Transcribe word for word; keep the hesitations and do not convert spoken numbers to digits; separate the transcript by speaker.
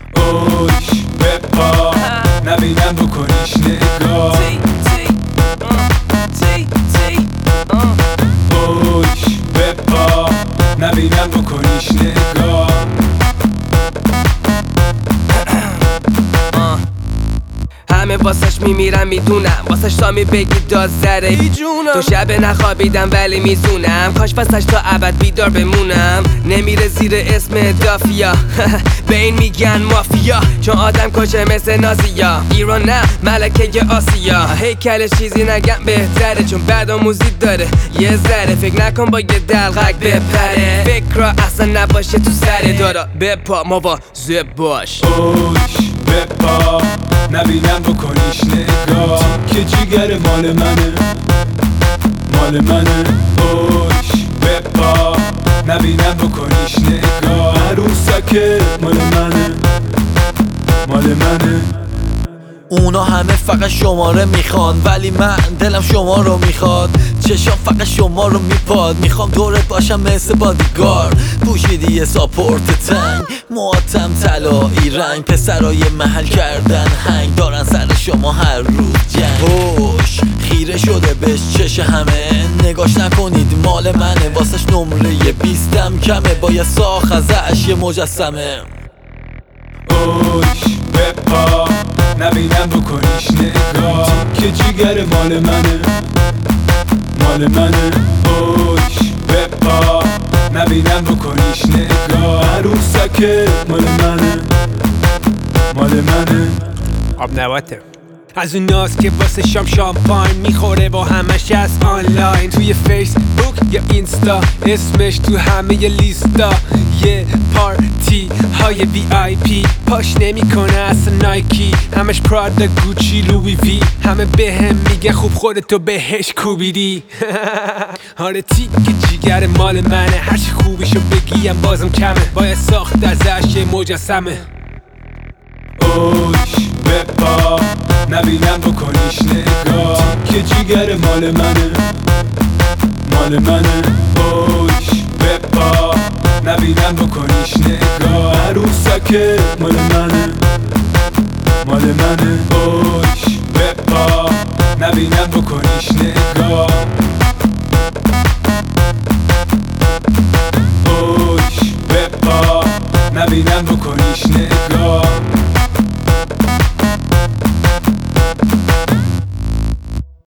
Speaker 1: اوش بپا نبینم بکنیش نگاه اوش بپا نبینم بکنیش نگاه
Speaker 2: همه واسش میمیرم میدونم واسش تا میبگی داد زره تو شب نخوابیدم ولی میزونم کاش واسش تا ابد بیدار بمونم نمیره زیر اسم دافیا به این میگن مافیا چون آدم کشه مثل نازیا ایران نه ملکه آسیا هیکلش چیزی نگم بهتره چون بعد آموزی داره یه ذره فکر نکن با یه دلغک بپره فکر را اصلا نباشه تو سر دارا بپا مواظب باش
Speaker 1: اوش بپا نبینم بکنیش نگاه که جیگر مال منه مال منه اوش بپا نبینم بکنیش نگاه عروسکه مال منه مال منه
Speaker 3: اونا همه فقط شما رو میخوان ولی من دلم شما رو میخواد چشام فقط شما رو میپاد میخوام دورت باشم مثل بادیگار پوشیدی یه ساپورت تنگ مواتم طلایی رنگ پسرای محل کردن هنگ دارن سر شما هر روز جنگ هوش خیره شده بهش چش همه نگاش نکنید مال منه واسش نمره بیستم کمه با یه ساخ ازش یه مجسمه
Speaker 1: اوش بپا نبینم بکنیش نگاه که جیگر مال منه مال منه اوش بپا نبینم بکنیش نگاه عروسکه مال منه مال منه
Speaker 4: آب نباته از اون ناز که واسه شام شامپاین میخوره با همش از آنلاین توی فیسبوک یا اینستا اسمش تو همه ی لیستا یه پارتی های وی آی پی پاش نمیکنه اصلا نایکی همش پرادا گوچی لوی وی همه به هم میگه خوب خودتو بهش کوبیدی آره تیک جیگر مال منه هرچی خوبیشو بگیم بازم کمه باید ساخت ازش یه مجسمه
Speaker 1: اوش بپا نبینم بکنیش نگاه که جیگر مال منه مال منه اوش بپا نبینم بکنیش نگاه عروسکه مال منه مال منه اوش بپا نبینم بکنیش نگاه